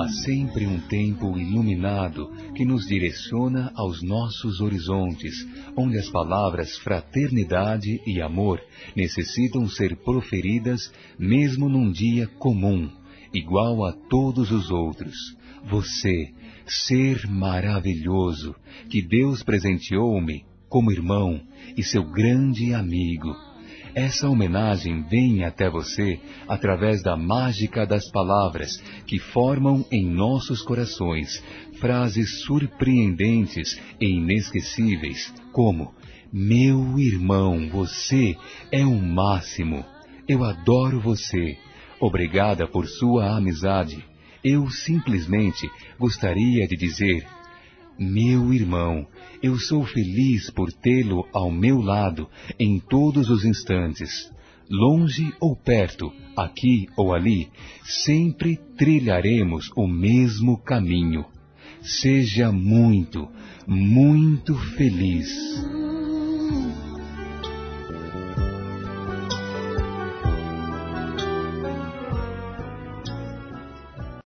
sempre um tempo iluminado que nos direciona aos nossos horizontes, onde as palavras fraternidade e amor necessitam ser proferidas mesmo num dia comum, igual a todos os outros. Você, ser maravilhoso, que Deus presenteou-me como irmão e seu grande amigo. Essa homenagem vem até você através da mágica das palavras que formam em nossos corações frases surpreendentes e inesquecíveis, como: meu irmão, você é o máximo. Eu adoro você. Obrigada por sua amizade. Eu simplesmente gostaria de dizer: meu irmão, eu sou feliz por tê-lo ao meu lado em todos os instantes. Longe ou perto, aqui ou ali, sempre trilharemos o mesmo caminho. Seja muito, muito feliz.